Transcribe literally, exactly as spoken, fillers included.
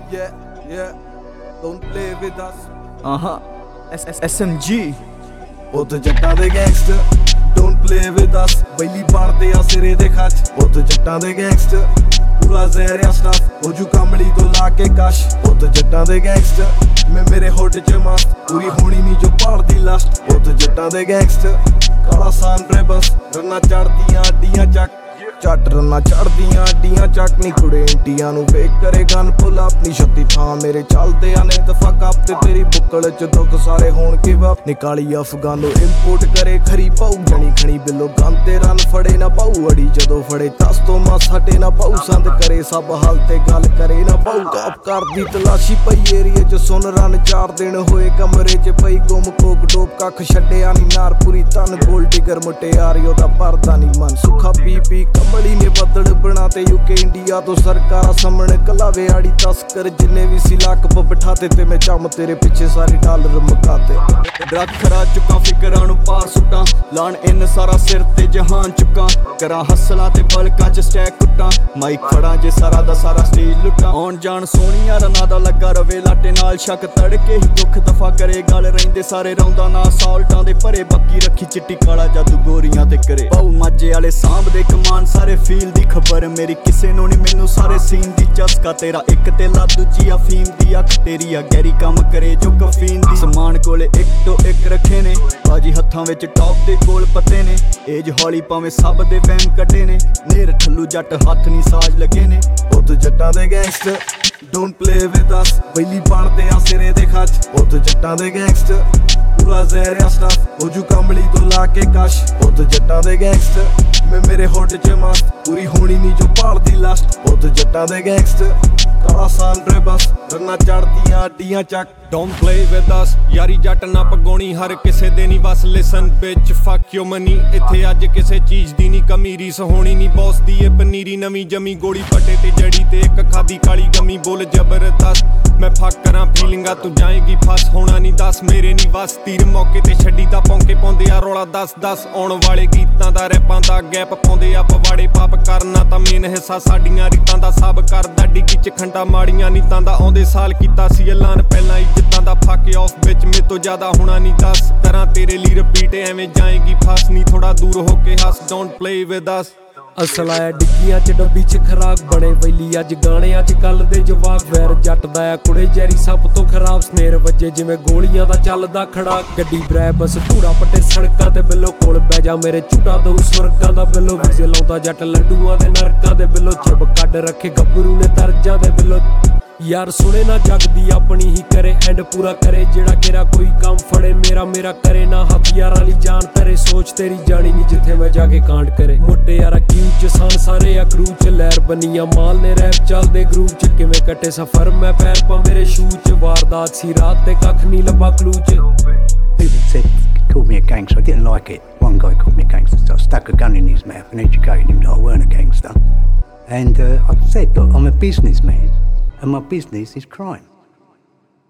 Yeah, yeah, don't play with us. Uh-huh, S M G ਪੁੱਤ ਜੱਟਾਂ ਦੇ gangster don't play with us. ਬੈਲੀ ਬਣਦੇ ਆ ਸਿਰੇ ਦੇ ਖੱਚ ਪੁੱਤ ਜੱਟਾਂ ਦੇ ਗੈਂਗਸਟਰ ਪੂਰਾ ਜ਼ਹਿਰਿਆ ਸਟਾਫ ਹੋ ਜੂ ਕਮਲੀ ਤੋਂ ਲਾ ਕੇ ਕਸ਼ ਪੁੱਤ ਜੱਟਾਂ ਦੇ ਗੈਂਗਸਟਰ ਮੈਂ ਮੇਰੇ ਹੋਟ ਚ ਮਸਤ ਪੂਰੀ ਹੋਣੀ ਨਹੀਂ ਜੋ ਭਾਲਦੀ ਲਸਟ ਪੁੱਤ ਜੱਟਾਂ ਦੇ ਗੈਂਗਸਟਰ ਕਾਲਾ ਸਾਨ ਬਸ ਰੰਨਾ ਚੜਦੀਆਂ ਅੱਡੀਆਂ ਚੱਕ ਚੱਟ ਰੰਨਾ ਚੜਦੀਆਂ ਅੱਡੀਆਂ ਚੱਕ ਨੀ ਕੁੜੇ ਇੰਟੀਆਂ ਨੂੰ ਵੇਖ ਕਰੇ ਗਨ ਪੁੱਲ ਆਪਣੀ ਛੱਤੀ ਥਾਂ ਮੇਰੇ ਚੱਲਦੇ ਆ ਨੇ ਤਫਕ ਅਪ ਤੇ ਤੇਰੀ ਬੁੱਕਲ ਚ ਦੁੱਖ ਸਾਰੇ ਹੋਣ ਕੇ ਵਾਪ ਨਿਕਾਲੀ ਅਫਗਾਨੋ ਇੰਪੋਰਟ ਕਰੇ ਖਰੀ ਪਾਉ ਜਣੀ ਖਣੀ ਬਿੱਲੋ ਗਨ ਤੇ ਰਨ ਫੜੇ ਨਾ ਪਾਉ ਅੜੀ ਜਦੋਂ ਫੜੇ ਤਸ ਤੋਂ ਮਸ ਹਟੇ ਨਾ ਪਾਉ ਸੰਦ ਕਰੇ ਸਭ ਹਾਲ ਤੇ ਗੱਲ ਕਰੇ ਨਾ ਪਾਉ ਕਾਪ ਕਰਦੀ ਤਲਾਸ਼ੀ ਪਈ ਏਰੀਏ ਚ ਸੁਣ ਰਨ ਚਾਰ ਦਿਨ ਹੋਏ ਕਮਰੇ ਚ ਪਈ ਗੁੰਮ ਕੋਕ ਡੋਪ ਕੱਖ ਛੱਡਿਆ ਨੀ ਨਾਰ ਪੂਰੀ ਤਨ ਗੋਲ ਟਿਗਰ ਮੁਟਿਆਰੀ ਉਹਦਾ ਪਰਦਾ ਨੀ ਮਨ ਸੁੱਖਾ ਪੀ ਪੀ ਕਮਲੀ ਨੇ ਬੱਦਲ ਬਣਾ ਤੇ ਯੂਕੇ ਇੰਡੀਆ ਤੋਂ ਸਰਕਾਰਾਂ ਸਾਹਮਣੇ ਕਲਾਵੇ ਆੜੀ ਤਸਕਰ ਜਿੰਨੇ ਵੀ ਸੀ ਲੱਕ ਬਿਠਾਤੇ ਤੇ ਮੈਂ ਚੰਮ ਤੇਰੇ ਪਿੱਛੇ ਸਾਰੇ ਡਾਲਰ ਮਕਾਤੇ ਡਰੱਗ ਖਰਾ ਚੁੱਕਾ ਫਿਕਰਾਂ ਨੂੰ ਪਾਰ ਸੁੱਟਾਂ ਲਾਣ ਇਨ ਸਾਰਾ ਸਿਰ ਤੇ ਜਹਾਨ ਚੁੱਕਾ ਕਰਾਂ ਹੱਸਲਾਂ ਤੇ ਬਲਕਾਂ ਚ ਸਟੈਕ ਕੁੱਟਾਂ ਮਾਈਕ ਫੜਾਂ ਜੇ ਸਾਰਾ ਦਾ ਸਾਰਾ ਸਟੇਜ ਲੁੱਟਾਂ ਆਉਣ ਜਾਣ ਸੋਹਣੀਆਂ ਰਨਾਂ ਦਾ ਲੱਗਾ ਰਵੇ ਲਾਟੇ ਨਾਲ ਸ਼ੱਕ ਤੜਕੇ ਹੀ ਦੁੱਖ ਦਫਾ ਕਰੇ ਗੱਲ ਰਹਿੰਦੇ ਸਾਰੇ ਰੌਂਦਾ ਨਾ ਸਾਲਟਾਂ ਦੇ ਭਰੇ ਬੱਕੀ ਰੱਖੀ ਚਿੱਟੀ ਕਾਲਾ ਜਾਦੂ ਗੋਰੀਆਂ ਤੇ ਕਰੇ ਪਾਉ ਮਾਝੇ ਵਾਲੇ ਸਾਂਭਦੇ ਕਮਾਨ ਸਾਰੇ ਫੀਲ ਦੀ ਖਬਰ ਮੇਰੀ ਕਿਸੇ ਨੂੰ ਨਹੀਂ ਮੈਨੂੰ ਸਾਰੇ ਸੀਨ ਦੀ ਚਸਕਾ ਤੇਰਾ ਇੱਕ ਤੇ ਲਾ ਦੂਜੀ ਅਫੀਮ ਦੀ ਅੱਖ ਤੇਰੀ ਆ ਗੈਰੀ ਕੰਮ ਕਰੇ ਜੋ ਕਫੀਨ ਦੀ ਸਮਾਨ ਕੋਲੇ ਇੱਕ ਤੋਂ ਇੱਕ ਰੱਖੇ ਨੇ ਬਾਜੀ ਹੱਥਾਂ ਵਿੱਚ ਟੌਪ ਦੇ ਕੋਲ ਪੱਤੇ ਨੇ ਏਜ ਹੌਲੀ ਭਾਵੇਂ ਸਭ ਦੇ ਵਹਿਮ ਕੱਢੇ ਨੇ ਨੇਰ ਠੱਲੂ ਜੱਟ ਹੱਥ ਨਹੀਂ ਸਾਜ ਲੱਗੇ ਨੇ ਪੁੱਤ ਜੱਟਾਂ ਦੇ gangster don't play with us ਬੈਲੀ ਬਣਦੇ ਆ ਸਿਰੇ ਦੇ ਖੱਚ ਪੁੱਤ ਜੱਟਾਂ ਦੇ ਗੈਂਗਸਟਰ ਪੂਰਾ ਜ਼ਹਿਰਿਆ ਸਟਾਫ ਹੋ ਜੂ ਕਮਲੀ ਤੋਂ ਲਾ ਕੇ ਕਸ਼ ਪੁੱਤ ਜੱਟਾਂ ਦੇ ਗੈਂਗਸਟਰ ਮੈਂ ਮੇਰੇ ਹੋਟ ਚ ਮਸਤ ਪੂਰੀ ਹੋਣੀ ਨਹੀਂ ਜੋ ਭਾਲਦੀ ਲਸਟ ਪੁੱਤ ਜੱਟਾਂ ਦੇ ਗੈਂਗਸਟਰ ਕਾਲਾ ਸਾਨ ਬਸ ਰੰਨਾ ਚੜਦੀਆਂ ਅੱਡੀਆਂ ਚੱਕ Don't play with us ਯਾਰੀ ਜੱਟ ਨਾ ਪਗਾਉਣੀ ਹਰ ਕਿਸੇ ਦੇ ਨਹੀਂ ਬਸ ਲਿਸਨ bitch fuck your money ਇੱਥੇ ਅੱਜ ਕਿਸੇ ਚੀਜ਼ ਦੀ ਨਹੀਂ ਕਮੀ ਰੀਸ ਹੋਣੀ ਨਹੀਂ ਬੌਸ ਦੀ ਏ ਪਨੀਰੀ ਨਵੀਂ ਜਮੀ ਗੋਲੀ ਪੱਟੇ ਤੇ ਜੜੀ ਤੇ ਇੱਕ ਖਾਦੀ ਕਾਲੀ ਗਮੀ ਬੋਲ ਜ਼ਬਰਦਸਤ ਮੈਂ ਫੱਕ ਕਰਾਂ ਫੀਲਿੰਗਾਂ ਤੂੰ ਜਾਏਗੀ ਫਸ ਹੋਣਾ ਨਹੀਂ ਦੱਸ ਮੇਰੇ ਨਹੀਂ ਵਸ ਤੀਰ ਮੌਕੇ ਤੇ ਛੱਡੀ ਦਾ ਪੌਂਕੇ ਪਾਉਂਦੇ ਆ ਰੌਲਾ ਦਸ ਦਸ ਆਉਣ ਵਾਲੇ ਗੀਤਾਂ ਦਾ ਰੈਪਾਂ ਦਾ ਗੈਪ ਪਾਉਂਦੇ ਆ ਪਵਾੜੇ ਪਾਪ ਕਰਨਾ ਤਾਂ ਮੇਨ ਹਿੱਸਾ ਸਾਡੀਆਂ ਰੀਤਾਂ ਦਾ ਸਭ ਕਰਦਾ ਡਿੱਗੀ ਚ ਖੰਡਾ ਮਾੜੀਆਂ ਨੀਤਾਂ ਦਾ ਆਉਂਦੇ ਸਾਲ ਕੀਤਾ ਸੀ ਐਲਾਨ ਪਹਿਲਾਂ ਇੱਜ਼ਤਾਂ ਦਾ ਫੱਕ ਆਫ ਵਿੱਚ ਮੇ ਤੋਂ ਜ਼ਿਆਦਾ ਹੋਣਾ ਨਹੀਂ ਦੱਸ ਕਰਾਂ ਤੇਰੇ ਲਈ ਰਿਪੀਟ ਐਵੇਂ ਜਾਏਗੀ ਫਸ ਨਹੀਂ ਥੋੜਾ ਦੂਰ ਹੋ ਕੇ ਹੱਸ ਡੋਂਟ ਪਲੇ ਵਿਦ ਅਸ ਅਸਲ ਆਇਆ ਡਿੱਗੀਆਂ ਚ ਡੱਬੀ ਚ ਖਰਾਕ ਬਣੇ ਵੈਲੀ ਅੱਜ ਗਾਣਿਆਂ ਚ ਕੱਲ ਦੇ ਜਵਾਕ ਵੈਰ ਜੱਟ ਦਾ ਆ ਕੁੜੇ ਜੈਰੀ ਸਭ ਤੋਂ ਖਰਾਬ ਸਨੇਰ ਵੱਜੇ ਜਿਵੇਂ ਗੋਲੀਆਂ ਦਾ ਚੱਲਦਾ ਖੜਾ ਗੱਡੀ ਬਰੈ ਬਸ ਧੂੜਾ ਪੱਟੇ ਸੜਕਾਂ ਤੇ ਬਿੱਲੋ ਕੋਲ ਬਹਿ ਜਾ ਮੇਰੇ ਝੂਟਾ ਦਊ ਸਵਰਗਾਂ ਦਾ ਬਿੱਲੋ ਵਿਜੇ ਲਾਉਂਦਾ ਜੱਟ ਲੱਡੂਆਂ ਦੇ ਨਰਕਾਂ ਦੇ ਬਿੱਲੋ ਚਿਬ ਕੱਢ ਰੱਖੇ ਗੱਭਰੂ ਨੇ ਤਰਜਾਂ ਦੇ ਬਿੱਲੋ ਯਾਰ ਸੁਣੇ ਨਾ ਜਗਦੀ ਆਪਣੀ ਹੀ ਕਰੇ ਐਂਡ ਪੂਰਾ ਕਰੇ ਜਿਹੜਾ ਕਿਹੜਾ ਕੋਈ ਕੰਮ ਫੜੇ ਮੇਰਾ ਮੇਰਾ ਕਰੇ ਨਾ ਹਥਿਆਰਾਂ ਲਈ ਜਾਨ ਤੇਰੇ ਸੋਚ ਤੇਰੀ ਜਾਣੀ ਨਹੀਂ ਜਿੱਥੇ ਮੈਂ ਜਾ ਕੇ ਕਾਂਡ ਕਰੇ ਮੋਟੇ ਯਾਰਾ ਕਿਉਂ ਚ ਸਾਨ ਸਾਰੇ ਆ ਕਰੂ ਚ ਲਹਿਰ ਬਣੀਆਂ ਮਾਲ ਨੇ ਰੈਪ ਚੱਲਦੇ ਗਰੂਪ ਚ ਕਿਵੇਂ ਕੱਟੇ ਸਫਰ ਮੈਂ ਪੈਰ ਪਾ ਮੇਰੇ ਸ਼ੂ ਚ ਵਾਰਦਾਤ ਸੀ ਰਾਤ ਤੇ ਕੱਖ ਨਹੀਂ ਲੱਭਾ ਕਲੂ ਚ People said, called me a gangster. I didn't like it. One guy called me a gangster, so I stuck a gun in his mouth and educated him that I weren't a gangster. And uh, I said, look, I'm a businessman, and my business is crime.